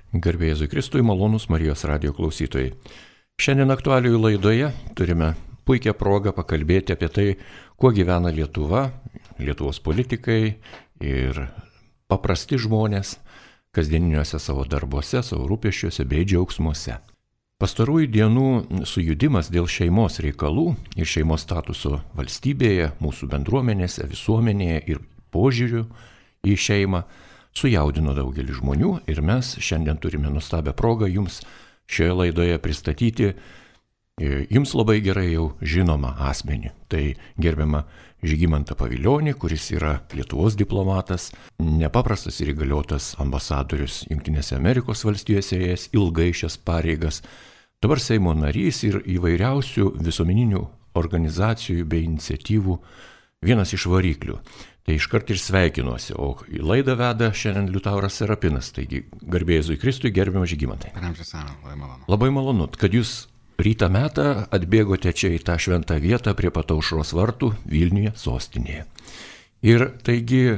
Garbė Jėzui Kristui, malonūs Marijos radijo klausytojai. Šiandien aktualijų laidoje turime puikią progą pakalbėti apie tai, kuo gyvena Lietuva, Lietuvos politikai ir paprasti žmonės kasdieniniuose savo darbuose, savo rūpesčiuose bei džiaugsmuose. Pastarųjų dienų sujudimas dėl šeimos reikalų ir šeimos statuso valstybėje, mūsų bendruomenėse, visuomenėje ir požiūrių į šeimą sujaudino daugelį žmonių ir mes šiandien turime nuostabią progą jums šioje laidoje pristatyti jums labai gerai jau žinomą asmenį. Tai gerbiamą Žygimantą Pavilionį, kuris yra Lietuvos diplomatas, nepaprastas ir įgaliotas ambasadorius Jungtinėse Amerikos valstijose, ėjęs ilgai šias pareigas, dabar Seimo narys ir įvairiausių visuomeninių organizacijų bei iniciatyvų vienas iš variklių. Tai iškart ir sveikinuosi, o laidą veda šiandien Liutauras Serapinas, taigi garbė Jėzui Kristui, gerbiamas Žygimantai. Labai malonu, kad jūs rytą metą atbėgote čia į tą šventą vietą prie pat Aušros vartų Vilniuje, sostinėje. Ir taigi,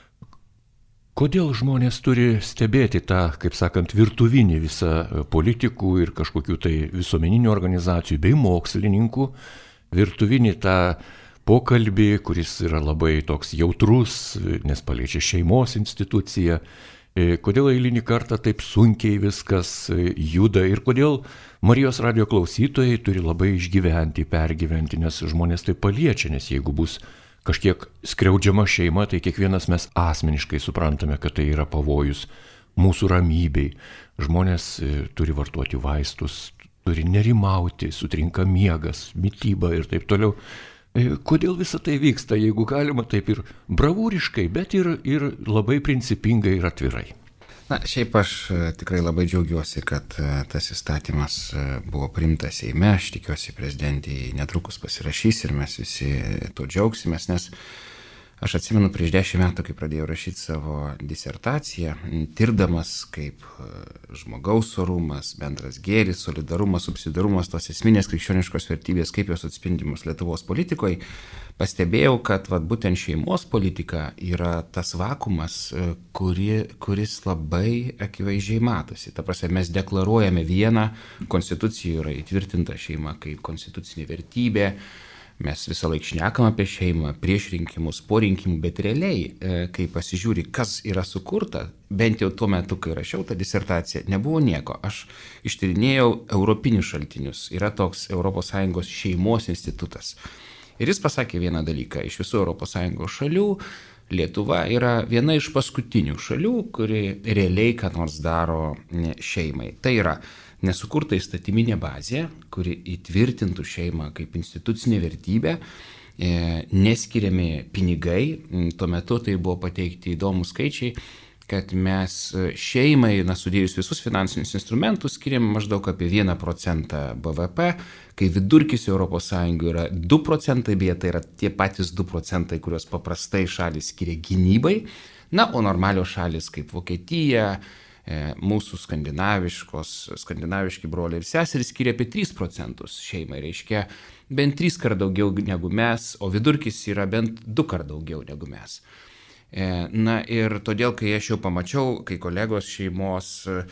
kodėl žmonės turi stebėti tą, kaip sakant, virtuvinį visą politikų ir kažkokių tai visuomeninių organizacijų bei mokslininkų, virtuvinį tą pokalbį, kuris yra labai toks jautrus, nes paliečia šeimos instituciją, kodėl eilinį kartą taip sunkiai viskas juda ir kodėl Marijos radijo klausytojai turi labai išgyventi, pergyventi, nes žmonės tai paliečia, nes jeigu bus kažkiek skriaudžiama šeima, tai kiekvienas mes asmeniškai suprantame, kad tai yra pavojus mūsų ramybei. Žmonės turi vartoti vaistus, turi nerimauti, sutrinka miegas, mityba ir taip toliau. Kodėl visa tai vyksta, jeigu galima taip ir bravūriškai, bet ir labai principingai ir atvirai? Na, šiaip aš tikrai labai džiaugiuosi, kad tas įstatymas buvo priimtas Seime. Aš tikiuosi, prezidentė netrukus pasirašys ir mes visi to džiaugsimės, nes aš atsimenu prieš 10 metų, kai pradėjau rašyti savo disertaciją, tirdamas kaip žmogaus orumas, bendras gėris, solidarumas, subsidarumas, tos esminės krikščioniškos vertybės, kaip jos atspindimus Lietuvos politikoje, pastebėjau, kad būtent šeimos politika yra tas vakumas, kuris labai akivaizdžiai matosi. Ta prasme, mes deklaruojame vieną, konstitucijoje yra įtvirtinta šeima kaip konstitucinė vertybė. Mes visą laiką šnekam apie šeimą prieš rinkimus, po rinkimų, bet realiai, kai pasižiūri, kas yra sukurta, bent jau tuo metu, kai rašiau tą disertaciją, nebuvo nieko. Aš ištyrinėjau europinius šaltinius. Yra toks ES šeimos institutas. Ir jis pasakė vieną dalyką. Iš visų ES šalių Lietuva yra viena iš paskutinių šalių, kuri realiai ką nors daro šeimai. Tai yra nesukurta įstatyminė bazė, kuri įtvirtintų šeimą kaip institucinė vertybė, neskiriami pinigai. Tuo metu tai buvo pateikti įdomus skaičiai, kad mes šeimai, sudėjus visus finansinius instrumentus, skiriam maždaug apie 1% BVP, kai vidurkis ES yra 2%, beje, tai yra tie patys 2%, kuriuos paprastai šalis skiria gynybai, o normalios šalis kaip Vokietija, mūsų skandinaviški broliai ir seserys skiria apie 3% šeimai, reiškia bent 3 kart daugiau negu mes, o vidurkis yra bent 2 kart daugiau negu mes. Na ir todėl, kai aš jau pamačiau, kai kolegos šeimos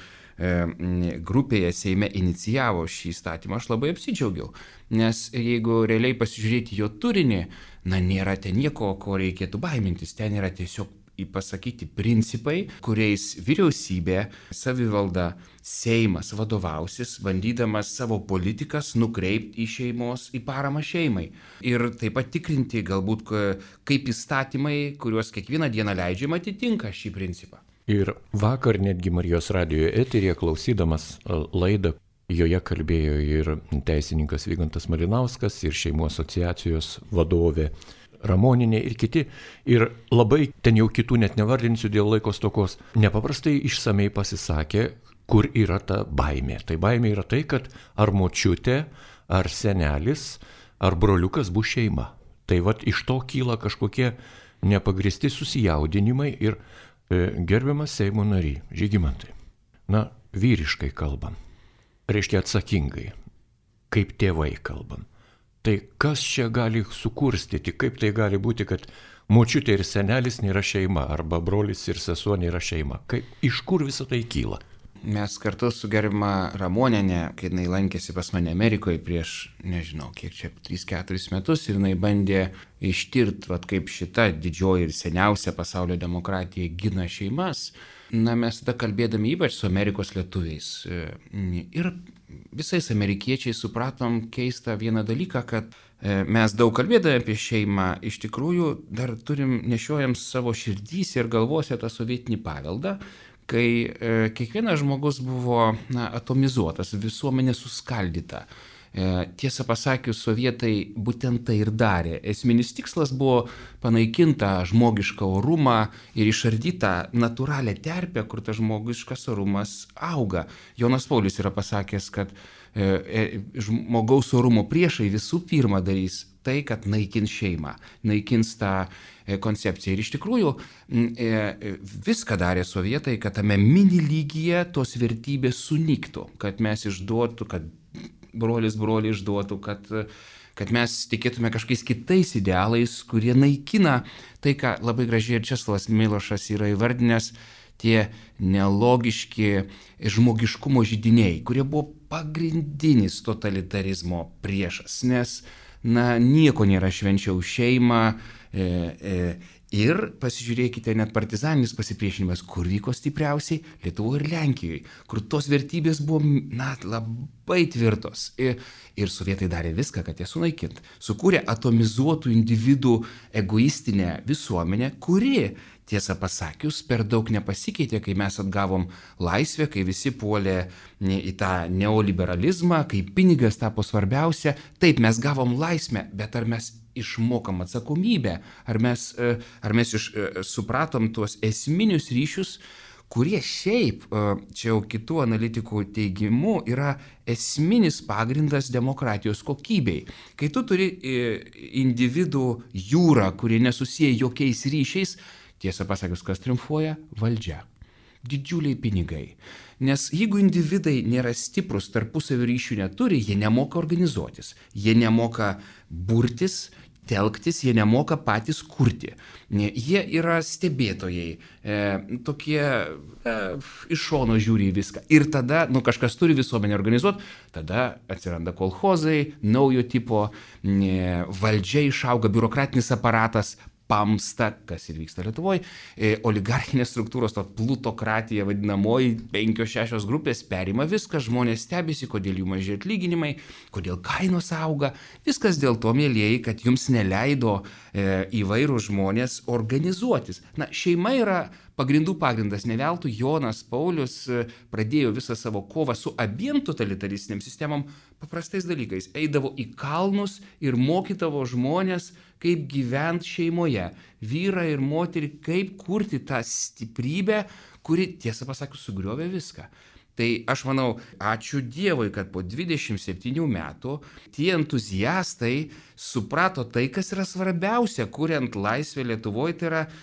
grupėje Seime inicijavo šį įstatymą, aš labai apsidžiaugiau, nes jeigu realiai pasižiūrėti jo turinį, nėra ten nieko, ko reikėtų baimintis, ten yra tiesiog pasakyti principai, kuriais vyriausybė, savivalda, Seimas vadovausis, bandydamas savo politikas nukreipti į paramą šeimai. Ir taip pat tikrinti galbūt, kaip įstatymai, kuriuos kiekvieną dieną leidžiama, atitinka šį principą. Ir vakar netgi Marijos radijo eteryje klausydamas laidą, joje kalbėjo ir teisininkas Vygantas Malinauskas, ir šeimų asociacijos vadovė Ramoninė ir kiti, ir labai ten jau kitų net nevardinsiu dėl laiko stokos, nepaprastai išsamei pasisakė, kur yra ta baimė. Tai baimė yra tai, kad ar močiutė, ar senelis, ar broliukas bus šeima. Tai iš to kyla kažkokie nepagristi susijaudinimai ir gerbiamas Seimo nary, Žygimantai, vyriškai kalbam, reiškia atsakingai, kaip tėvai kalbam. Tai kas čia gali sukurstyti, kaip tai gali būti, kad močiutė ir senelis nėra šeima, arba brolis ir sesuo nėra šeima? Iš kur visą tai kyla? mes kartu su gerbiama Ramonienė, kai jinai lankėsi pas mane Amerikoje prieš, nežinau, kiek čia, 3-4 metus, ir jinai bandė ištirti, kaip šita didžioji ir seniausia pasaulio demokratija gina šeimas. Na, mes tada kalbėdami ypač su Amerikos lietuviais ir visais amerikiečiais supratom keistą vieną dalyką, kad mes daug kalbėdami apie šeimą, iš tikrųjų dar nešiojam savo širdys ir galvose tą sovietinį paveldą, kai kiekvienas žmogus buvo atomizuotas, visuomenė suskaldyta. Tiesą pasakius, sovietai būtent tai ir darė. Esminis tikslas buvo panaikinta žmogišką orumą ir išardyta natūralią terpę, kur tas žmogiškas orumas auga. Jonas Paulius yra pasakęs, kad žmogaus orumo priešai visų pirma darys tai, kad naikins šeimą, naikins tą koncepciją. Ir iš tikrųjų viską darė sovietai, kad tame mini lygyje tos vertybės sunyktų, kad mes išduotų, kad brolis brolį išduotų, kad mes tikėtume kažkokiais kitais idealais, kurie naikina tai, ką labai gražiai ir Česlovas Milošas yra įvardinęs, tie nelogiški žmogiškumo židiniai, kurie buvo pagrindinis totalitarizmo priešas, nes nieko nėra švenčiau šeimą. Ir pasižiūrėkite, net partizaninis pasipriešinimas, kur vyko stipriausiai Lietuvoje ir Lenkijoje, kur tos vertybės buvo labai tvirtos. Ir sovietai darė viską, kad jas sunaikint. Sukūrė atomizuotų individų egoistinę visuomenę, kuri, tiesą pasakius, per daug nepasikeitė, kai mes atgavom laisvę, kai visi puolė į tą neoliberalizmą, kai pinigas tapo svarbiausia. Taip, mes gavom laisvę, bet ar mes išmokam atsakomybę, ar mes supratom tuos esminius ryšius, kurie šiaip, čia jau kitų analitikų teigimu, yra esminis pagrindas demokratijos kokybei. Kai tu turi individų jūrą, kuri nesusiję jokiais ryšiais, tiesą pasakius, kas triumfuoja? Valdžia. Didžiuliai pinigai. Nes jeigu individai nėra stiprus, tarpusavio ryšių neturi, jie nemoka organizuotis, jie nemoka burtis, telktis, jie nemoka patys kurti. Jie yra stebėtojai, tokie iš šono žiūri į viską. Ir tada, kažkas turi visuomenę organizuoti, tada atsiranda kolchozai, naujo tipo, valdžia išauga, biurokratinis aparatas, pamsta, kas ir vyksta Lietuvoje, oligarchinės struktūros, to plutokratija vadinamoji, 5-6 grupės perima viską, žmonės stebisi, kodėl jų maži atlyginimai, kodėl kainos auga, viskas dėl to, mielieji, kad jums neleido įvairūs žmonės organizuotis. Šeima yra pagrindų pagrindas, ne veltui Jonas Paulius pradėjo visą savo kovą su abiem totalitaristiniam sistemom paprastais dalykais. Eidavo į kalnus ir mokydavo žmonės, kaip gyventi šeimoje, vyrą ir moterį, kaip kurti tą stiprybę, kuri, tiesą pasakius, sugriovė viską. Tai aš manau, ačiū Dievui, kad po 27 metų tie entuziastai suprato tai, kas yra svarbiausia, kuriant laisvę Lietuvoje, tai yra,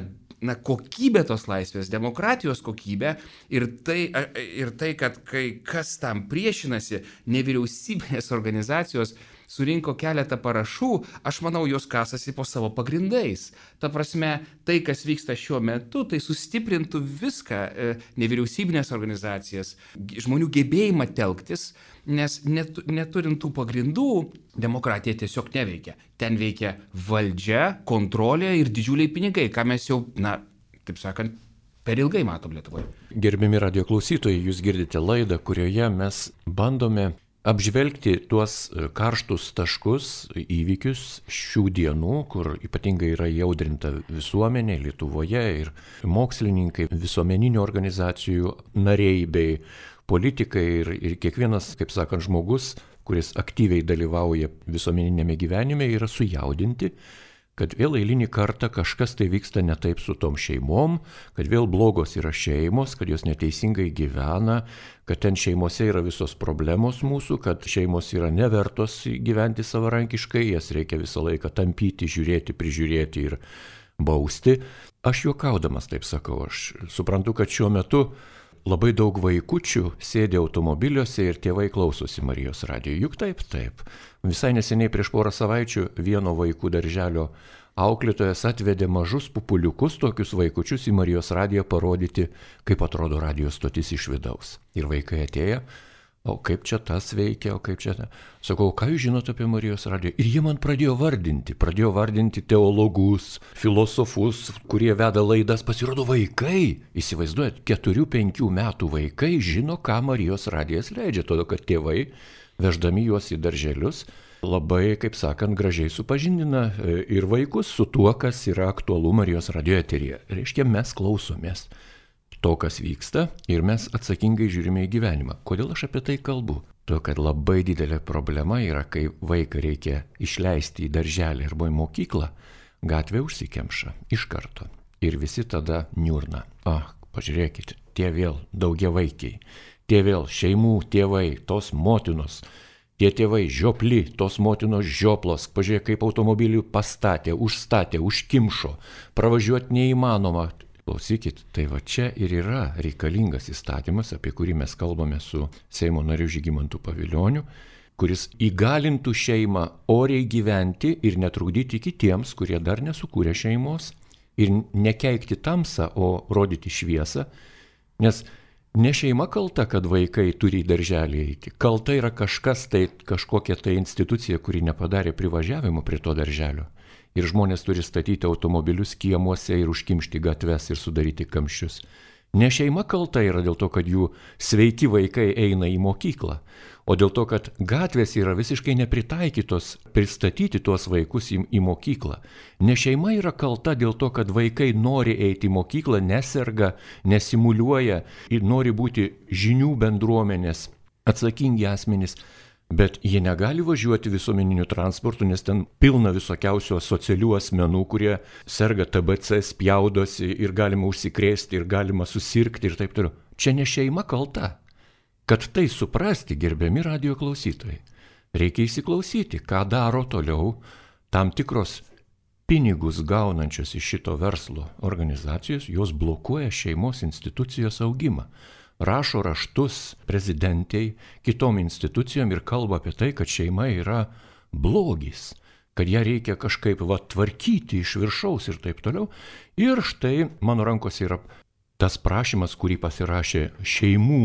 kokybė tos laisvės, demokratijos kokybė ir tai, kad kai kas tam priešinasi, nevyriausybinės organizacijos surinko keletą parašų, aš manau, jos kasasi po savo pagrindais. Ta prasme, tai, kas vyksta šiuo metu, tai sustiprintų viską, nevyriausybinės organizacijas, žmonių gebėjimą telktis, nes neturint tų pagrindų, demokratija tiesiog neveikia. Ten veikia valdžia, kontrolė ir didžiuliai pinigai, ką mes jau, taip sakant, per ilgai matom Lietuvoje. Gerbiami radijo klausytojai, jūs girdite laidą, kurioje mes bandome apžvelgti tuos karštus taškus, įvykius šių dienų, kur ypatingai yra įaudrinta visuomenė Lietuvoje ir mokslininkai, visuomeninių organizacijų nariai bei politikai ir kiekvienas, kaip sakant, žmogus, kuris aktyviai dalyvauja visuomeninėme gyvenime, yra sujaudinti, kad vėl eilinį kartą kažkas tai vyksta ne taip su tom šeimom, kad vėl blogos yra šeimos, kad jos neteisingai gyvena, kad ten šeimose yra visos problemos mūsų, kad šeimos yra nevertos gyventi savarankiškai, jas reikia visą laiką tampyti, žiūrėti, prižiūrėti ir bausti. Aš juokaudamas taip sakau, aš suprantu, kad šiuo metu labai daug vaikučių sėdi automobiliuose ir tėvai klausosi Marijos radijo. Juk taip. Visai neseniai prieš porą savaičių vieno vaikų darželio auklėtojas atvedė mažus pupuliukus, tokius vaikučius į Marijos radiją parodyti, kaip atrodo radijos stotis iš vidaus. Ir vaikai atėjo, o kaip čia tas veikia, o kaip čia ta. Sakau, ką jūs žinote apie Marijos radiją? Ir jie man pradėjo vardinti teologus, filosofus, kurie veda laidas. Pasirodo vaikai, įsivaizduojat, 4-5 metų vaikai žino, ką Marijos radijas leidžia, todėl kad tėvai, veždami juos į darželius, labai, kaip sakant, gražiai supažindina ir vaikus su tuo, kas yra aktualu Marijos radijo eteryje. Reiškia, mes klausomės to, kas vyksta, ir mes atsakingai žiūrime į gyvenimą. Kodėl aš apie tai kalbu? Todėl, kad labai didelė problema yra, kai vaiką reikia išleisti į darželį arba į mokyklą, gatvė užsikemša iš karto. Ir visi tada niurna. Pažiūrėkite, tie vėl daugiavaikiai, tie vėl šeimų tėvai, tos motinos, tie tėvai žiopli, tos motinos žioplos, pažiūrėk, kaip automobilį pastatė, užstatė, užkimšo, pravažiuoti neįmanoma. Klausykit, tai va čia ir yra reikalingas įstatymas, apie kurį mes kalbame su Seimo nariu Žygimantu Pavilioniu, kuris įgalintų šeimą oriai gyventi ir netrukdyti kitiems, kurie dar nesukūrė šeimos, ir nekeikti tamsą, o rodyti šviesą, nes ne šeima kalta, kad vaikai turi į darželį eiti. Kalta yra kažkokia tai institucija, kuri nepadarė privažiavimo prie to darželio. Ir žmonės turi statyti automobilius kiemuose ir užkimšti gatves ir sudaryti kamščius. Ne šeima kalta yra dėl to, kad jų sveiki vaikai eina į mokyklą, o dėl to, kad gatvės yra visiškai nepritaikytos pristatyti tuos vaikus į mokyklą. Ne šeima yra kalta dėl to, kad vaikai nori eiti į mokyklą, neserga, nesimuliuoja ir nori būti žinių bendruomenės, atsakingi asmenys, bet jie negali važiuoti visuomeniniu transportu, nes ten pilna visokiausių asocialių asmenų, kurie serga TBC, spjaudosi ir galima užsikrėsti ir galima susirgti ir taip toliau. Čia ne šeima kalta. Kad tai suprasti, gerbiami radijo klausytojai, reikia įsiklausyti, ką daro toliau tam tikros pinigus gaunančios iš šito verslo organizacijos, jos blokuoja šeimos institucijos augimą. Rašo raštus prezidentei, kitom institucijom ir kalba apie tai, kad šeima yra blogis, kad ją reikia kažkaip tvarkyti iš viršaus ir taip toliau. Ir štai mano rankose yra tas prašymas, kurį pasirašė šeimų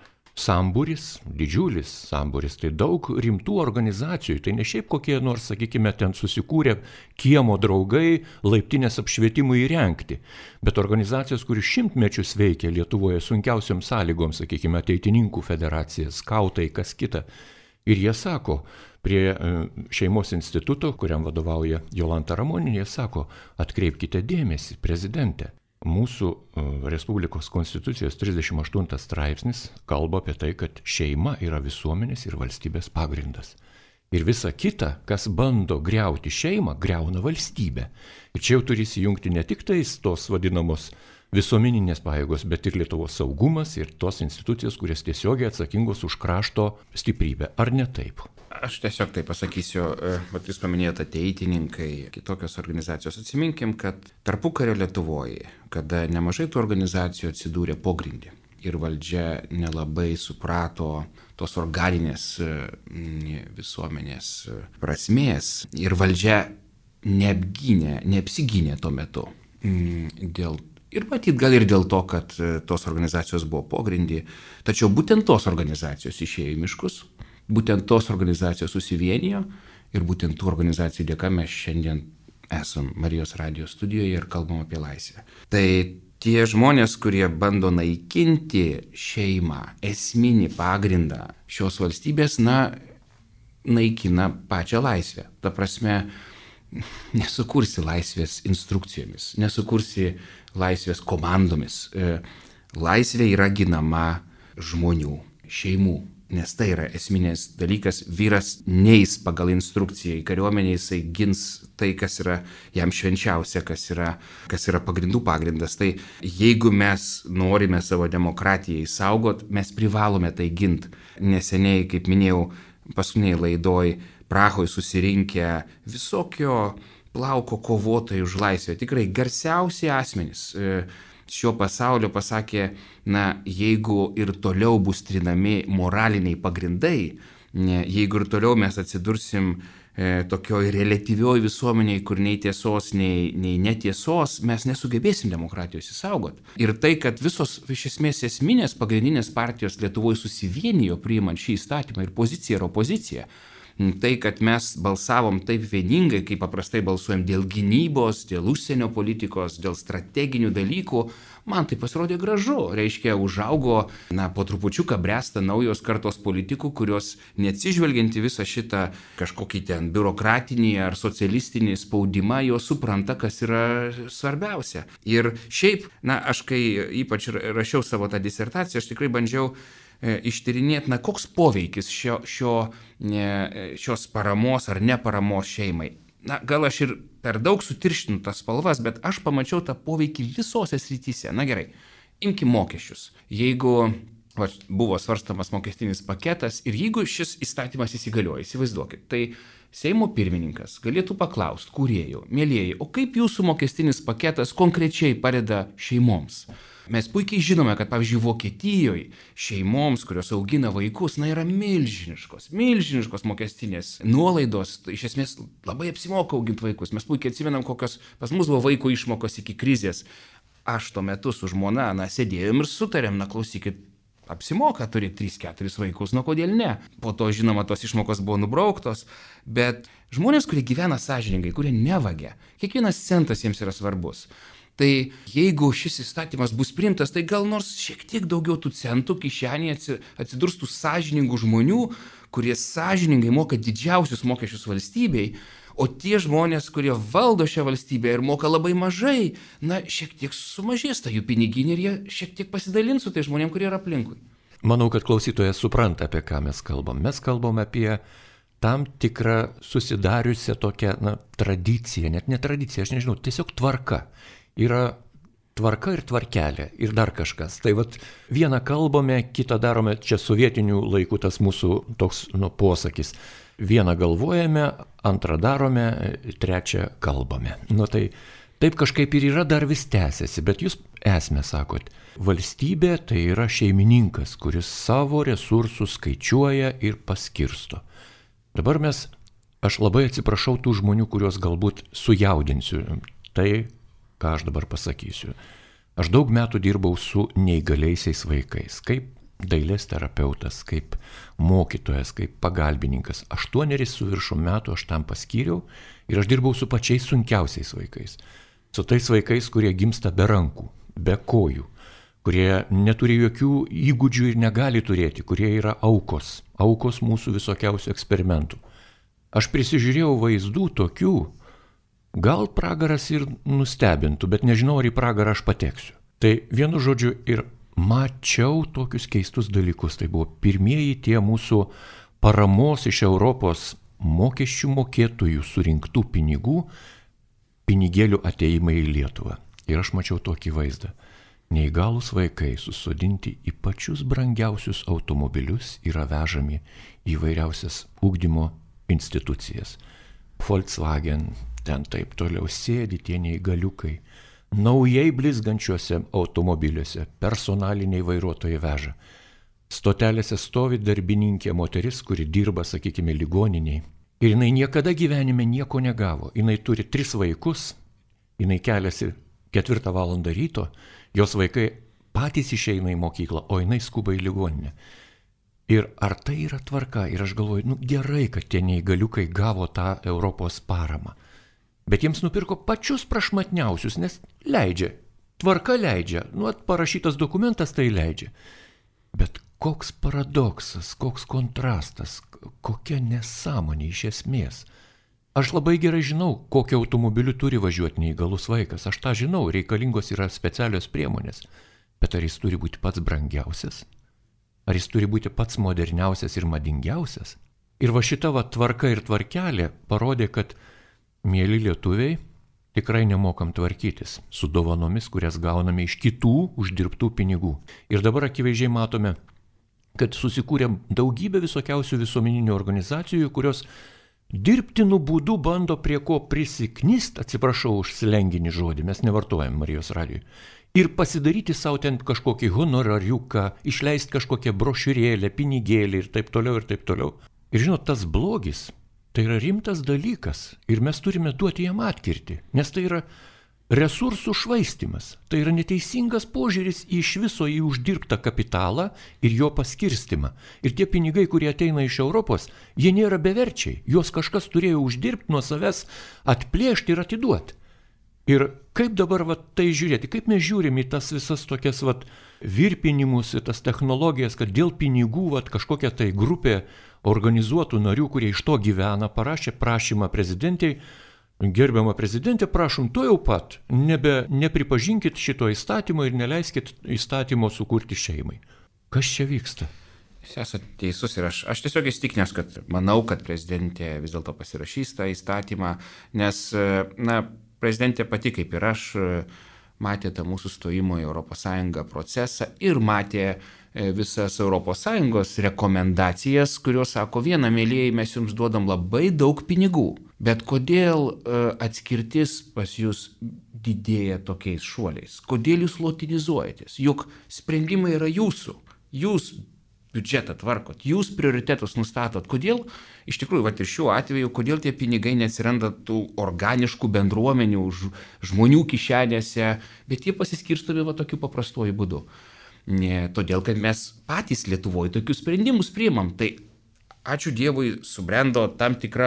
sambūris, didžiulis sambūris, tai daug rimtų organizacijų, tai ne šiaip kokie nors, sakykime, ten susikūrė kiemo draugai laiptinės apšvietimui įrengti, bet organizacijos, kuris šimtmečius veikia Lietuvoje sunkiausiom sąlygom, sakykime, Ateitininkų federacija, skautai, kas kita. Ir jie sako, prie šeimos instituto, kuriam vadovauja Jolanta Ramonienė, sako, atkreipkite dėmesį, prezidente. Mūsų Respublikos konstitucijos 38 straipsnis kalba apie tai, kad šeima yra visuomenės ir valstybės pagrindas. Ir visa kita, kas bando griauti šeimą, griauna valstybę. Ir čia jau turi įsijungti ne tik tais tos vadinamos visuomeninės pajėgos, bet ir Lietuvos saugumas ir tos institucijos, kurias tiesiogiai atsakingos už krašto stiprybę. Ar ne taip? Aš tiesiog tai pasakysiu, jūs paminėjote ateitininkai, kitokios organizacijos. Atsiminkim, kad tarpukario Lietuvoje, kada nemažai tų organizacijų atsidūrė pogrindį ir valdžia nelabai suprato tos organinės visuomenės prasmės ir valdžia neapsigynė tuo metu. Ir matyt, gal ir dėl to, kad tos organizacijos buvo pogrindį, tačiau būtent tos organizacijos išėjo į miškus. Būtent tos organizacijos susivienijo ir būtent tų organizacijų dėka mes šiandien esam Marijos radijo studijoje ir kalbam apie laisvę. Tai tie žmonės, kurie bando naikinti šeimą, esminį pagrindą šios valstybės, naikina pačią laisvę. Ta prasme, nesukursi laisvės instrukcijomis, nesukursi laisvės komandomis. Laisvė yra ginama žmonių, šeimų. Nes tai yra esminės dalykas, vyras neis pagal instrukciją į kariuomenę, jisai gins tai, kas yra jam švenčiausia, kas yra pagrindų pagrindas. Tai jeigu mes norime savo demokratiją įsaugot, mes privalome tai ginti. Neseniai, kaip minėjau, paskutiniai laidoj Prahoje susirinkę visokio plauko kovotojai už laisvę, tikrai garsiausi asmenys šio pasaulio pasakė, jeigu ir toliau bus trinami moraliniai pagrindai, jeigu ir toliau mes atsidursim tokioj reliatyvioj visuomeniai, kur nei tiesos, nei netiesos, mes nesugebėsim demokratijos įsaugoti. Ir tai, kad visos iš esmės esminės pagrindinės partijos Lietuvoje susivienijo priimant šį įstatymą ir pozicija ir opozicija, tai, kad mes balsavom taip vieningai, kaip paprastai balsuojam dėl gynybos, dėl užsienio politikos, dėl strateginių dalykų, man tai pasirodė gražu. Reiškia, užaugo, po trupučiuką bręsta naujos kartos politikų, kurios neatsižvelgianti visą šitą kažkokį ten biurokratinį ar socialistinį spaudimą, jo supranta, kas yra svarbiausia. Ir šiaip, aš kai ypač rašiau savo tą disertaciją, aš tikrai bandžiau ištyrinėti, koks poveikis šios paramos ar neparamos šeimai. Gal aš ir per daug sutirštinu tas spalvas, bet aš pamačiau tą poveikį visose srityse. Gerai, imkim mokesčius. Jeigu buvo svarstamas mokestinis paketas ir jeigu šis įstatymas įsigalioja, įsivaizduokit, tai Seimo pirmininkas galėtų paklausti kūrėjų, mielieji, o kaip jūsų mokestinis paketas konkrečiai padeda šeimoms? Mes puikiai žinome, kad, pavyzdžiui, Vokietijoje šeimoms, kurios augina vaikus, yra milžiniškos mokestinės nuolaidos, iš esmės labai apsimoka auginti vaikus. Mes puikiai atsimenam, kokios pas mus buvo vaiko išmokos iki krizės. Aš tuo metu su žmona, sėdėjom ir sutarėm, klausykit, apsimoka turėti 3-4 vaikus, kodėl ne? Po to, žinoma, tos išmokos buvo nubrauktos, bet žmonės, kurie gyvena sąžiningai, kurie nevagia, kiekvienas centas jiems yra svarbus. Tai jeigu šis įstatymas bus priimtas, tai gal nors šiek tiek daugiau tų centų kišenėje atsidurs tų sąžiningų žmonių, kurie sąžiningai moka didžiausius mokesčius valstybei, o tie žmonės, kurie valdo šią valstybę ir moka labai mažai, šiek tiek sumažės ta jų piniginė ir jie šiek tiek pasidalins su tai žmonėm, kurie yra aplinkui. Manau, kad klausytojas supranta, apie ką mes kalbam. Mes kalbam apie tam tikrą susidariusią tokią tradiciją, net ne tradiciją, aš nežinau, tiesiog tvarka. Yra tvarka ir tvarkelė ir dar kažkas. Tai vieną kalbame, kitą darome, čia sovietinių laikų tas mūsų toks posakis. Vieną galvojame, antrą darome, trečią kalbame. Tai taip kažkaip ir yra, dar vis tęsiasi, bet jūs esmę sakot. Valstybė tai yra šeimininkas, kuris savo resursus skaičiuoja ir paskirsto. Dabar aš labai atsiprašau tų žmonių, kuriuos galbūt sujaudinsiu. Tai ką aš dabar pasakysiu. Aš daug metų dirbau su neįgaliaisiais vaikais, kaip dailės terapeutas, kaip mokytojas, kaip pagalbininkas. 8 su viršum metų aš tam paskyriau ir aš dirbau su pačiais sunkiausiais vaikais. Su tais vaikais, kurie gimsta be rankų, be kojų, kurie neturi jokių įgūdžių ir negali turėti, kurie yra aukos mūsų visokiausių eksperimentų. Aš prisižiūrėjau vaizdų tokių, gal pragaras ir nustebintų, bet nežinau, ar į pragarą aš pateksiu. Tai vienu žodžiu ir mačiau tokius keistus dalykus. Tai buvo pirmieji tie mūsų paramos iš Europos mokesčių mokėtojų surinktų pinigėlių ateimai į Lietuvą. Ir aš mačiau tokį vaizdą. Neįgalūs vaikai susodinti į pačius brangiausius automobilius yra vežami į įvairiausias ugdymo institucijas. Volkswagen, ten taip toliau sėdi tie neįgaliukai, naujai blizgančiuose automobiliuose, personaliniai vairuotojai veža. Stotelėse stovi darbininkė moteris, kuri dirba, sakykime, ligoniniai. Ir jinai niekada gyvenime nieko negavo. Jinai turi 3 vaikus, jinai keliasi 4 valandą ryto, jos vaikai patys išeina į mokyklą, o jinai skuba į ligoninę. Ir ar tai yra tvarka? Ir aš galvoju, gerai, kad tie neįgaliukai gavo tą Europos paramą. Bet jiems nupirko pačius prašmatniausius, nes leidžia. Tvarka leidžia. Parašytas dokumentas tai leidžia. Bet koks paradoksas, koks kontrastas, kokia nesąmonė iš esmės. Aš labai gerai žinau, kokiu automobiliu turi važiuoti neįgalus vaikas. Aš tą žinau, reikalingos yra specialios priemonės. Bet ar jis turi būti pats brangiausias? Ar jis turi būti pats moderniausias ir madingiausias? Ir va šita tvarka ir tvarkelė parodė, kad mieli lietuviai tikrai nemokam tvarkytis su dovanomis, kurias gauname iš kitų uždirbtų pinigų. Ir dabar akivaizdžiai matome, kad susikūrė daugybė visokiausių visuomeninių organizacijų, kurios dirbtinų būdų bando prie ko prisiknist, atsiprašau už slenginį žodį, mes nevartojam Marijos radijui, ir pasidaryti savo ten kažkokį honorariuką, išleisti kažkokią brošiūrėlę, pinigėlį ir taip toliau ir taip toliau. Ir žinot, tas blogis Tai yra rimtas dalykas ir mes turime duoti jam atkirtį, nes tai yra resursų švaistimas, tai yra neteisingas požiūris iš viso į uždirbtą kapitalą ir jo paskirstimą. Ir tie pinigai, kurie ateina iš Europos, jie nėra beverčiai, juos kažkas turėjo uždirbti nuo savęs, atplėšti ir atiduoti. Ir kaip dabar tai žiūrėti, kaip mes žiūrim į tas visas tokias virpinimus, į tas technologijas, kad dėl pinigų kažkokia tai grupė organizuotų narių, kurie iš to gyvena, parašė prašymą prezidentei, gerbiama prezidentė, prašom, to jau pat, nepripažinkit šito įstatymo ir neleiskit įstatymo sukurti šeimai. Kas čia vyksta? Jūs esate teisus ir aš tiesiog įstikinęs, kad manau, kad prezidentė vis dėlto pasirašys tą įstatymą, nes, prezidentė pati kaip ir aš matė tą mūsų stojimo į ES procesą ir matė visas ES rekomendacijas, kurios sako, viena, mėlyjei, mes jums duodam labai daug pinigų, bet kodėl atskirtis pas jūs didėja tokiais šuoliais? Kodėl jūs lotinizuojatės? Juk sprendimai yra jūsų, jūs biudžetą tvarkot, jūs prioritetus nustatot. Kodėl, iš tikrųjų, ir šiuo atveju, kodėl tie pinigai neatsiranda tų organiškų bendruomenių, žmonių kišenėse, bet jie pasiskirstomi tokiu paprastuoju būdu. Todėl, kad mes patys Lietuvoje tokius sprendimus priimam. Tai ačiū Dievui subrendo tam tikra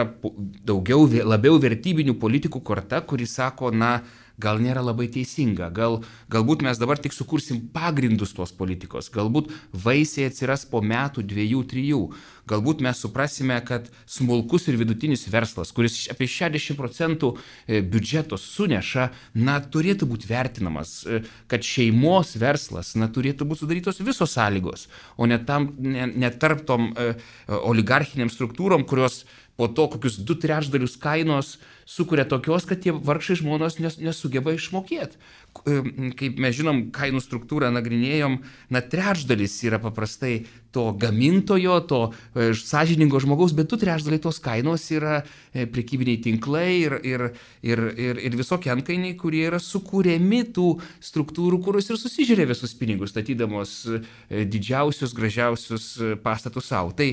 labiau vertybinių politikų karta, kuri sako, gal nėra labai teisinga, galbūt mes dabar tik sukursim pagrindus tos politikos, galbūt vaisiai atsiras po metų, 2-3, galbūt mes suprasime, kad smulkus ir vidutinis verslas, kuris apie 60% biudžeto suneša, turėtų būti vertinamas, kad šeimos verslas, turėtų būti sudarytos visos sąlygos, o ne tarp tom oligarchiniam struktūrom, kurios po to kokius 2/3 kainos sukuria tokios, kad tie vargšai žmonės nesugeba išmokėti. Kaip mes žinom, kainų struktūrą nagrinėjom, 1/3 yra paprastai to gamintojo, to sąžiningo žmogaus, bet 2/3 tos kainos yra prekybiniai tinklai ir visokie antkainiai, kurie yra sukūrėmi tų struktūrų, kurios ir susižiūrė visus pinigus, statydamos didžiausius, gražiausius pastatus savo. Tai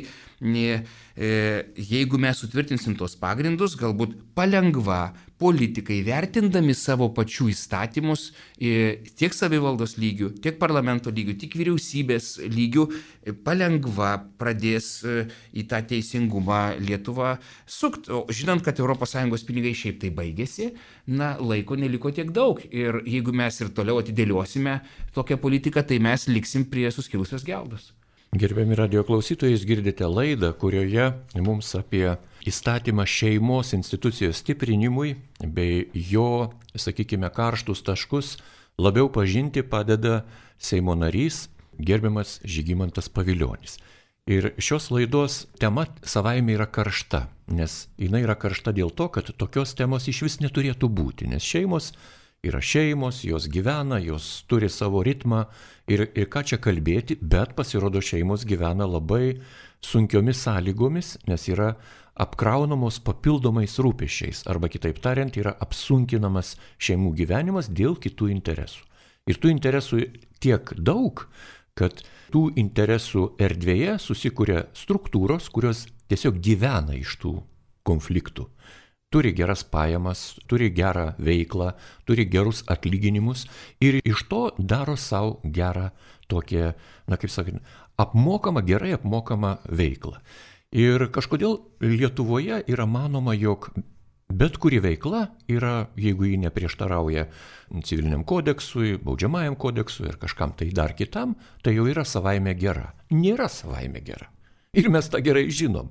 jeigu mes sutvirtinsim tos pagrindus, galbūt palengva politikai, vertindami savo pačių įstatymus tiek savivaldos lygių, tiek parlamento lygių, tiek vyriausybės lygių, palengva pradės į tą teisingumą Lietuvą sukti. O žinant, kad ES pinigai šiaip tai baigėsi, laiko neliko tiek daug. Ir jeigu mes ir toliau atidėliosime tokią politiką, tai mes liksim prie suskilusios geldos. Gerbiami radijo klausytojai, jūs girdite laidą, kurioje mums apie įstatymą šeimos institucijos stiprinimui bei jo, sakykime, karštus taškus labiau pažinti padeda Seimo narys gerbiamas Žygimantas Pavilionis. Ir šios laidos tema savaime yra karšta, nes jinai yra karšta dėl to, kad tokios temos iš vis neturėtų būti, nes šeimos yra šeimos, jos gyvena, jos turi savo ritmą ir ką čia kalbėti, bet pasirodo šeimos gyvena labai sunkiomis sąlygomis, nes yra apkraunamos papildomais rūpesčiais, arba kitaip tariant, yra apsunkinamas šeimų gyvenimas dėl kitų interesų. Ir tų interesų tiek daug, kad tų interesų erdvėje susikuria struktūros, kurios tiesiog gyvena iš tų konfliktų. Turi geras pajamas, turi gerą veiklą, turi gerus atlyginimus ir iš to daro savo gerą tokią, kaip sakant, gerai apmokamą veiklą. Ir kažkodėl Lietuvoje yra manoma, jog bet kuri veikla yra, jeigu ji neprieštarauja civiliniam kodeksui, baudžiamajam kodeksui ir kažkam tai dar kitam, tai jau yra savaime gera. Nėra savaime gera. Ir mes tą gerai žinom.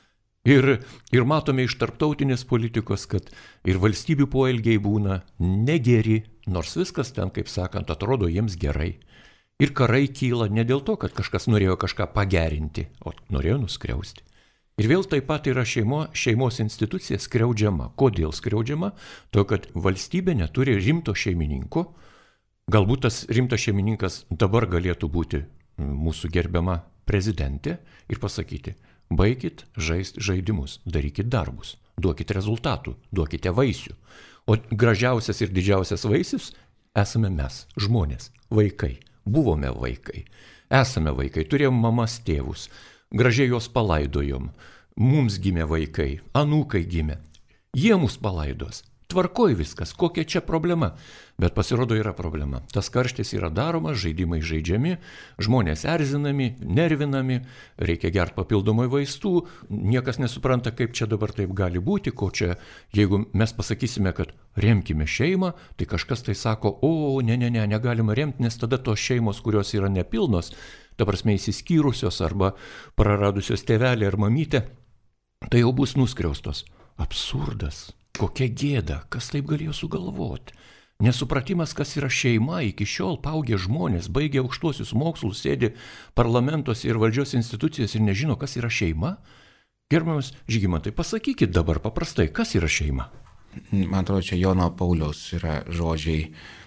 Ir matome iš tarptautinės politikos, kad ir valstybių poelgiai būna negeri, nors viskas ten, kaip sakant, atrodo jiems gerai. Ir karai kyla ne dėl to, kad kažkas norėjo kažką pagerinti, o norėjo nuskriausti. Ir vėl taip pat yra šeimos institucija skriaudžiama. Kodėl skriaudžiama? To, kad valstybė neturi rimto šeimininko. Galbūt tas rimtas šeimininkas dabar galėtų būti mūsų gerbiama prezidentė ir pasakyti: baikit žaisti žaidimus, darykit darbus, duokit rezultatų, duokite vaisių. O gražiausias ir didžiausias vaisius esame mes, žmonės, vaikai. Buvome vaikai, esame vaikai, turėjom mamas, tėvus, gražiai juos palaidojom, mums gimė vaikai, anūkai gimė. Jie mus palaidos. Tvarkoj viskas, kokia čia problema. Bet pasirodo yra problema. Tas karštis yra daromas, žaidimai žaidžiami, žmonės erzinami, nervinami, reikia gerti papildomai vaistų, niekas nesupranta, kaip čia dabar taip gali būti, ko čia, jeigu mes pasakysime, kad remkime šeimą, tai kažkas tai sako, negalima remti, nes tada tos šeimos, kurios yra nepilnos, ta prasme įsiskyrusios arba praradusios tėvelį ar mamytę, tai jau bus nuskriaustos. Absurdas. Kokia gėda, kas taip galėjo sugalvoti. Nesupratimas, kas yra šeima, iki šiol paaugę žmonės, baigę aukštuosius mokslus, sėdi parlamentuose ir valdžios institucijos ir nežino, kas yra šeima. Gerbiamas Žygimantai, pasakykit dabar paprastai, kas yra šeima? Man atrodo, čia Jono Pauliaus yra žodžiai,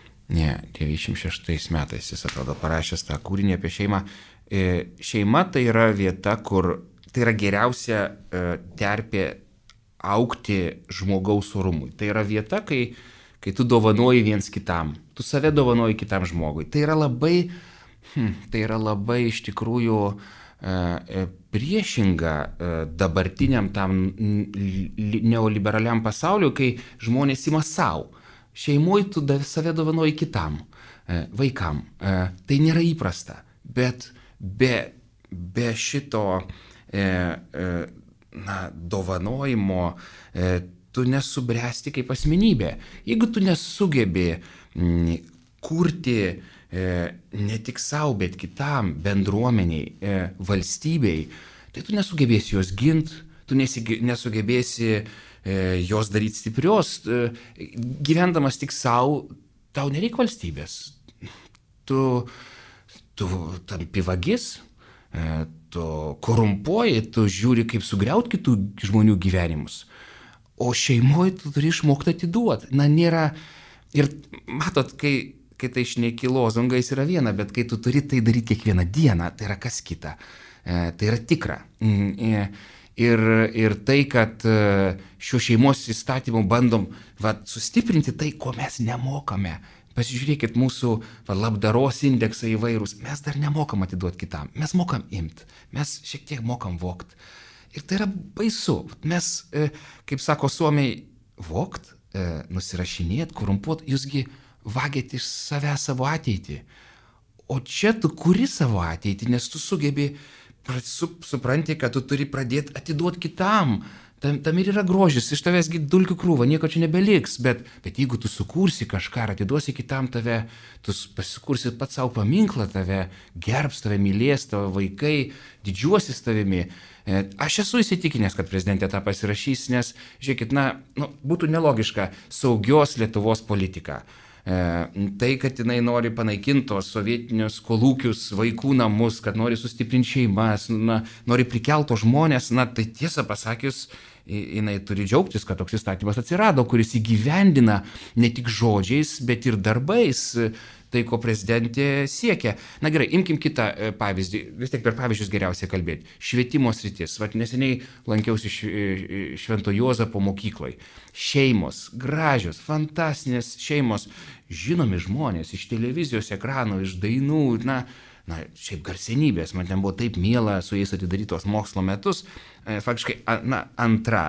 96 metais jis atrodo parašęs tą kūrinį apie šeimą. Šeima tai yra vieta, kur tai yra geriausia terpė augti žmogaus orumui. Tai yra vieta, kai tu dovanoji viens kitam, tu save dovanoji kitam žmogui. Tai yra labai iš tikrųjų priešinga dabartiniam tam neoliberaliam pasauliu, kai žmonės ima savo. Šeimoje tu save dovanoji kitam, vaikam. Tai nėra įprasta, bet be šito dovanojimo tu nesubręsti kaip asmenybė. Jeigu tu nesugebi kurti ne tik savo, bet kitam, bendruomeniai, valstybei, tai tu nesugebėsi jos ginti, tu nesugebėsi jos daryti stiprios. Gyvendamas tik savo, tau nereikia valstybės. Tu tampi vagis, tu korumpuoji, tu žiūri, kaip sugriauti kitų žmonių gyvenimus. O šeimoje tu turi išmokti atiduoti. Nėra. Ir matot, kai tai šneki lozungais yra viena, bet kai tu turi tai daryti kiekvieną dieną, tai yra kas kita. Tai yra tikra. Ir tai, kad šiuo šeimos įstatymu bandom sustiprinti tai, ko mes nemokame. Pasižiūrėkit, mūsų labdaros indeksai įvairūs. Mes dar nemokam atiduoti kitam. Mes mokam imti. Mes šiek tiek mokam vogt. Ir tai yra baisu. Mes, kaip sako suomiai, vogt, nusirašinėt, korumpuot, jūsgi vagėt iš savęs savo ateitį. O čia tu kuri savo ateitį, nes tu sugebi, supranti, kad tu turi pradėti atiduoti kitam. Tam ir yra grožis, iš tavęsgi dulkių krūva, nieko čia nebeliks, bet jeigu tu sukursi kažką ir atiduosi kitam tave, tu pasikursi pats savo paminklą, tave gerbs, tave mylės, tavo vaikai, didžiuosis tavimi. Aš esu įsitikinęs, kad prezidentė tą pasirašys, nes, žiūrėkit, būtų nelogiška saugios Lietuvos politika. Tai, kad jinai nori panaikinti tos sovietinius kolūkius, vaikų namus, kad nori sustiprinti šeimas, nori prikelto žmonės, tai tiesą pasakius, jinai turi džiaugtis, kad toks įstatymas atsirado, kuris įgyvendina ne tik žodžiais, bet ir darbais tai, ko prezidentė siekia. Na gerai, imkim kitą pavyzdį, vis tiek per pavyzdžius geriausia kalbėti. Švietimo sritis. Neseniai lankiausi Švento Juozapo mokyklai. Šeimos, gražios, fantastinės šeimos, žinomi žmonės iš televizijos ekranų, iš dainų, šiaip garsenybės, man ten buvo taip miela su jais atidarytos mokslo metus, faktiškai, antra,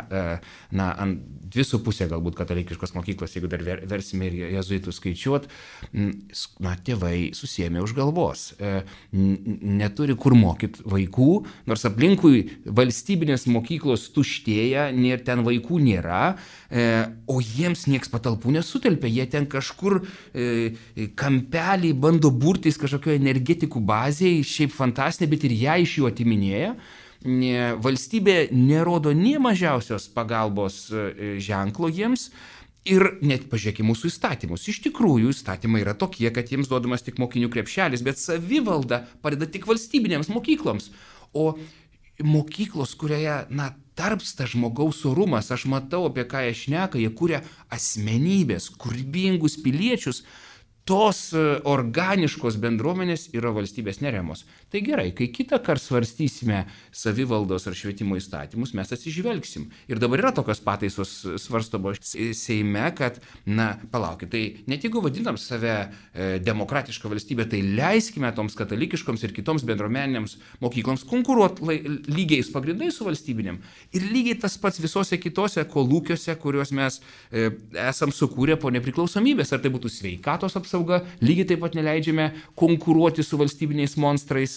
2,5 galbūt katalikiškos mokyklos, jeigu dar versime ir jezuitų skaičiuot, tėvai susiėmė už galvos, neturi kur mokyti vaikų, nors aplinkui valstybinės mokyklos tuštėja, ten vaikų nėra, o jiems nieks patalpų nesutelpia, jie ten kažkur kampelį bando burtis kažkokio energetikų bazėje, šiaip fantastinė, bet ir ją iš jų atiminėja. Valstybė nerodo nie mažiausios pagalbos ženklo jiems ir net pažiūrėkime mūsų įstatymus. Iš tikrųjų, įstatymai yra tokie, kad jiems duodamas tik mokinių krepšelis, bet savivalda padeda tik valstybinėms mokykloms. O mokyklos, kurioje, tarpsta žmogaus orumas, aš matau, apie ką jie šneka, jie kuria asmenybės, kūrybingus piliečius, tos organiškos bendruomenės yra valstybės neremos. Tai gerai, kai kitą kartą svarstysime savivaldos ar švietimo įstatymus, mes atsižvelgsim. Ir dabar yra tokios pataisos svarstamos Seime, kad, palaukit, tai net jeigu vadinam save demokratišką valstybę, tai leiskime toms katalikiškoms ir kitoms bendruomeninėms mokykloms konkuruoti lygiais pagrindais su valstybinėm. Ir lygiai tas pats visose kitose kolūkiuose, kuriuos mes esam sukūrę po nepriklausomybės. Ar tai būtų sveikatos apsauga, lygiai taip pat neleidžiame konkuruoti su valstybiniais monstrais,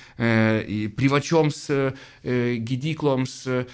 privačioms gydykloms,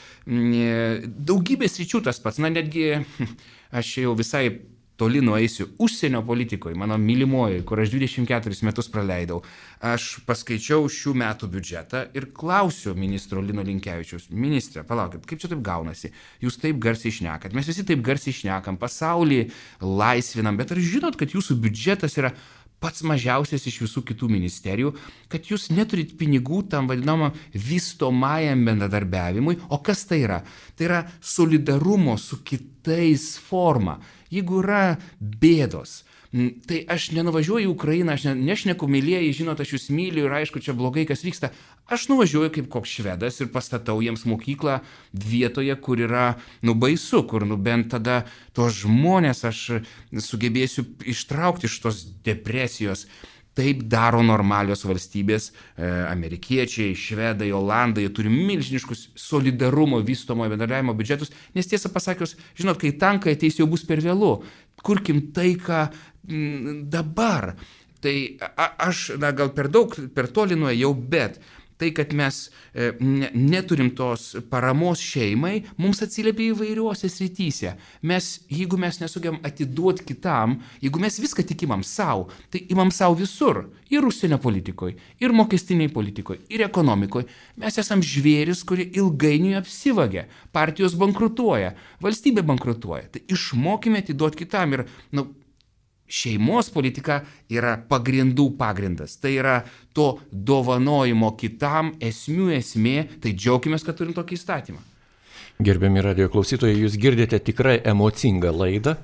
daugybės ryčių tas pats. Netgi aš jau visai toli nueisiu užsienio politikoje, mano mylimoji, kur aš 24 metus praleidau. Aš paskaičiau šių metų biudžetą ir klausiu ministro Lino Linkevičiaus: ministrė, palaukit, kaip čia taip gaunasi? Jūs taip garsiai šnekat, mes visi taip garsiai šnekam, pasaulį laisvinam, bet ar žinot, kad jūsų biudžetas yra pats mažiausias iš visų kitų ministerijų, kad jūs neturit pinigų tam vadinamam vystomajam bendradarbiavimui? O kas tai yra? Tai yra solidarumo su kitais forma. Jeigu yra bėdos, tai aš nenuvažiuoju į Ukrainą, aš nešneku: mylėjai, žinot, aš jūs myliu ir aišku, čia blogai kas vyksta. Aš nuvažiuoju kaip koks švedas ir pastatau jiems mokyklą vietoje, kur yra, baisu, kur bent tada tos žmonės aš sugebėsiu ištraukti iš tos depresijos. Taip daro normalios valstybės, amerikiečiai, švedai, olandai, turi milžiniškus solidarumo vystomo bendradarbiavimo biudžetus, nes tiesą pasakius, žinot, kai tankai ateis, jau bus per vėlu. Kurkim taiką dabar. Tai aš gal per toli nuėjau, bet tai, kad mes neturim tos paramos šeimai, mums atsiliepia įvairiuose srityse. Jeigu mes nesugebam atiduoti kitam, jeigu mes viską tik imam savo, tai imam savo visur. Ir užsienio politikoje, ir mokestiniai politikoje, ir ekonomikoje. Mes esam žvėris, kurie ilgainiui apsivagia. Partijos bankrutuoja, valstybė bankrutuoja. Tai išmokime atiduoti kitam. Ir, šeimos politika yra pagrindų pagrindas. Tai yra to dovanojimo kitam esmė, tai džiaukimės, kad turim tokį įstatymą. Gerbiami radijo klausytojai, jūs girdite tikrai emocingą laidą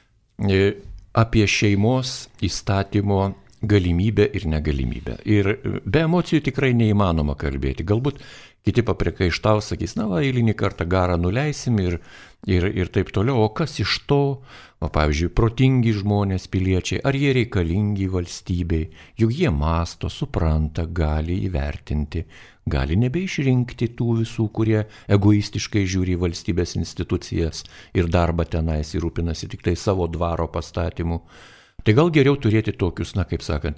apie šeimos įstatymo galimybę ir negalimybę. Ir be emocijų tikrai neįmanoma kalbėti. Galbūt kiti papriekaištaus, sakys: eilinį kartą garą nuleisim ir taip toliau. O kas iš to? O pavyzdžiui, protingi žmonės, piliečiai, ar jie reikalingi valstybei? Juk jie mąsto, supranta, gali įvertinti, gali nebeišrinkti tų visų, kurie egoistiškai žiūri į valstybės institucijas ir darbą tenais ir rūpinasi tik tai savo dvaro pastatymu. Tai gal geriau turėti tokius, kaip sakant,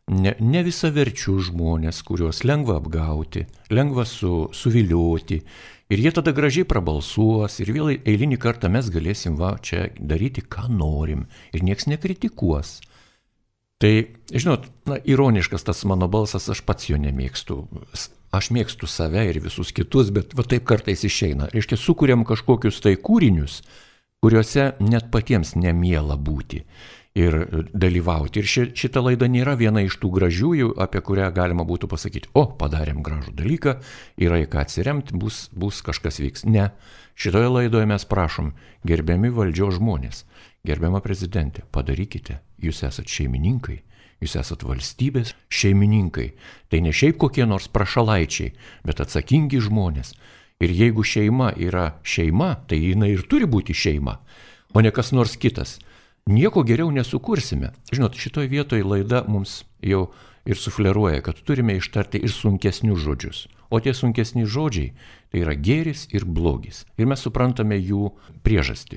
ne visaverčių žmonės, kuriuos lengva apgauti, lengva suvilioti. Ir jie tada gražiai prabalsuos ir vėl eilinį kartą mes galėsim čia daryti, ką norim. Ir nieks nekritikuos. Tai, žinot, ironiškas tas mano balsas, aš pats jo nemėgstu. Aš mėgstu save ir visus kitus, bet taip kartais išeina. Reiškia, sukuriam kažkokius tai kūrinius, kuriuose net patiems nemiela būti ir dalyvauti. Ir šita laida nėra viena iš tų gražiųjų, apie kurią galima būtų pasakyti: padarėm gražų dalyką, yra į ką atsiremti, bus kažkas vyks. Ne, šitoje laidoje mes prašom: gerbiami valdžios žmonės, gerbiama prezidentė, padarykite, jūs esat šeimininkai, jūs esat valstybės šeimininkai. Tai ne šiaip kokie nors prašalaičiai, bet atsakingi žmonės. Ir jeigu šeima yra šeima, tai jinai ir turi būti šeima, o ne kas nors kitas. Nieko geriau nesukursime. Žinot, šitoje vietoje laida mums jau ir sufleruoja, kad turime ištarti ir sunkesnius žodžius. O tie sunkesni žodžiai tai yra gėris ir blogis. Ir mes suprantame jų priežastį.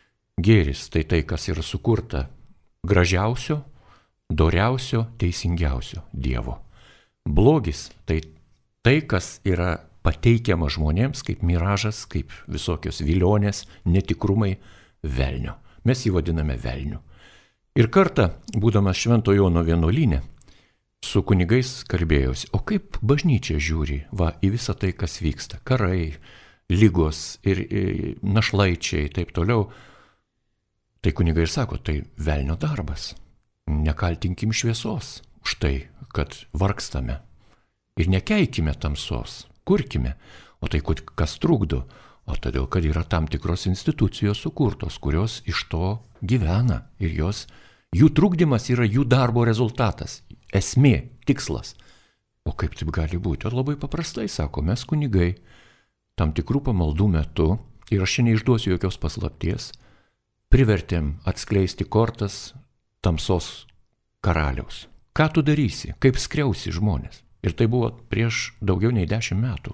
Gėris tai tai, kas yra sukurta gražiausio, doriausio, teisingiausio Dievo. Blogis tai tai, kas yra pateikiama žmonėms kaip miražas, kaip visokios vilionės, netikrumai, velnio. Mes jį vadiname velniu. Ir kartą, būdamas Švento Jono vienuolyne, su kunigais kalbėjausi: o kaip bažnyčia žiūri į visą tai, kas vyksta? Karai, lygos ir našlaičiai, taip toliau. Tai kunigai ir sako: tai velnio darbas. Nekaltinkim šviesos už tai, kad vargstame. Ir nekeikime tamsos, kurkime. O tai kas trukdo? O todėl, kad yra tam tikros institucijos sukurtos, kurios iš to gyvena. Ir jų trukdymas yra jų darbo rezultatas, esmė, tikslas. O kaip taip gali būti? O labai paprastai, sako, mes kunigai tam tikrų pamaldų metu, ir aš čia neišduosiu jokios paslapties, privertėm atskleisti kortas tamsos karaliaus. Ką tu darysi? Kaip skriausi žmonės? Ir tai buvo prieš daugiau nei 10 metų.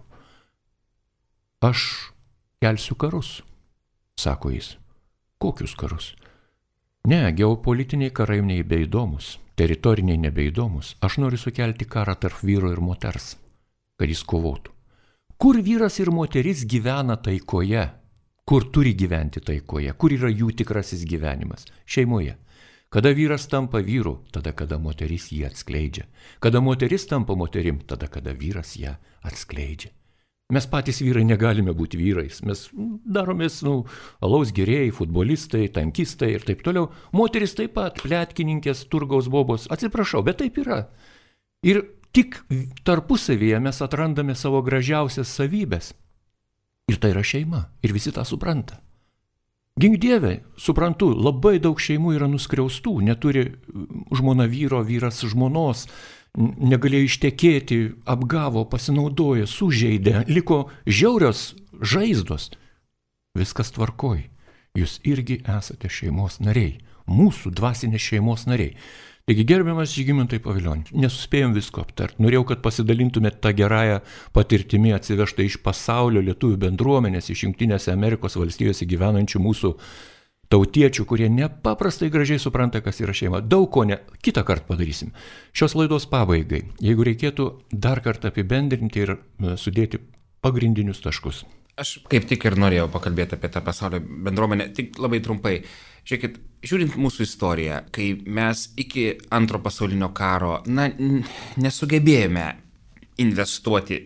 Aš kelsiu karus, sako jis. Kokius karus? Ne, geopolitiniai karai nebeįdomus, teritoriniai nebeįdomus. Aš noriu sukelti karą tarp vyro ir moters, kad jis kovotų. Kur vyras ir moteris gyvena taikoje? Kur turi gyventi taikoje? Kur yra jų tikrasis gyvenimas? Šeimoje. Kada vyras tampa vyru, tada kada moteris jį atskleidžia. Kada moteris tampa moterim, tada kada vyras ją atskleidžia. Mes patys vyrai negalime būti vyrais. Mes daromės, alaus gėrėjai, futbolistai, tankistai ir taip toliau. Moteris taip pat, pletkininkės, turgaus bobos. Atsiprašau, bet taip yra. Ir tik tarpusavyje mes atrandame savo gražiausias savybės. Ir tai yra šeima. Ir visi tą supranta. Gink Dieve, suprantu, labai daug šeimų yra nuskriaustų, neturi žmona vyro, vyras žmonos, negalėjo ištekėti, apgavo, pasinaudojo, sužeidė, liko žiaurios žaizdos. Viskas tvarkoj. Jūs irgi esate šeimos nariai, mūsų dvasinės šeimos nariai. Taigi, gerbiamas Žygimantai Pavilioni, nesuspėjom visko aptarti. Norėjau, kad pasidalintumėt tą gerąją patirtimį atsivežtą iš pasaulio lietuvių bendruomenės, iš Jungtinėse Amerikos valstijose gyvenančių mūsų tautiečių, kurie nepaprastai gražiai supranta, kas yra šeima. Daug ko kitą kartą padarysim. Šios laidos pabaigai, jeigu reikėtų dar kartą apibendrinti ir sudėti pagrindinius taškus. Aš kaip tik ir norėjau pakalbėti apie tą pasaulio bendruomenę, tik labai trumpai. Žiūrėkit, žiūrint mūsų istoriją, kai mes iki antro pasaulinio karo, nesugebėjome investuoti,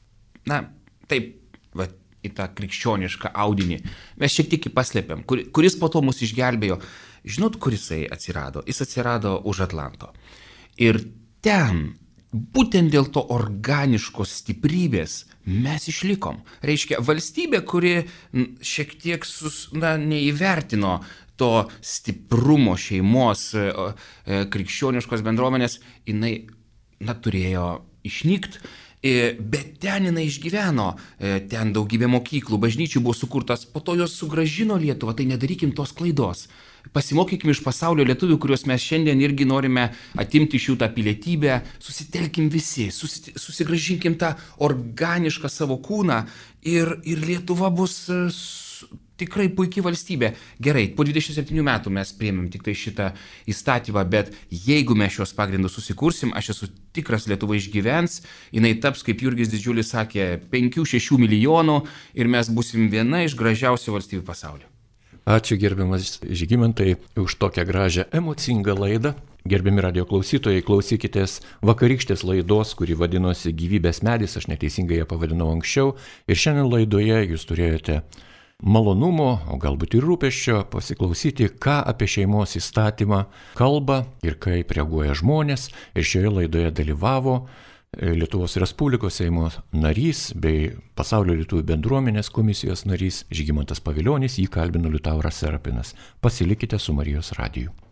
į tą krikščionišką audinį, mes šiek tiek jį paslėpėm, kuris po to mus išgelbėjo. Žinot, kur jisai atsirado? Jis atsirado už Atlanto. Ir ten, būtent dėl to organiškos stiprybės, mes išlikom. Reiškia, valstybė, kuri šiek tiek neįvertino to stiprumo šeimos krikščioniškos bendruomenės, jinai turėjo išnykti, bet ten jinai išgyveno, ten daugybė mokyklų, bažnyčių buvo sukurtas, po to jos sugrąžino Lietuvą, tai nedarykim tos klaidos. Pasimokykime iš pasaulio lietuvių, kuriuos mes šiandien irgi norime atimti iš jų tą pilietybę, susitelkim visi, susigrąžinkim tą organišką savo kūną ir Lietuva bus tikrai puikiai valstybė. Gerai, po 27 metų mes priėmėm tik tai šitą įstatymą, bet jeigu mes šios pagrindus susikursim, aš esu tikras, Lietuva išgyvens, jinai taps, kaip Jurgis Didžiulis sakė, 5-6 milijonų ir mes būsim viena iš gražiausių valstybių pasaulio. Ačiū gerbiamas Žygimantai už tokią gražią emocingą laidą. Gerbiami radio klausytojai, klausykitės vakarykštės laidos, kuri vadinosi Gyvybės medis, aš neteisingai ją pavadinau anksčiau. Ir šiandien laidoje jūs turėjote malonumo, o galbūt ir rūpesčio pasiklausyti, ką apie šeimos įstatymą kalba ir kaip reaguoja žmonės. Ir šioje laidoje dalyvavo Lietuvos Respublikos Seimo narys bei Pasaulio lietuvių bendruomenės komisijos narys Žygimantas Pavilionis, jį kalbino Liutauras Serapinas. Pasilikite su Marijos radiju.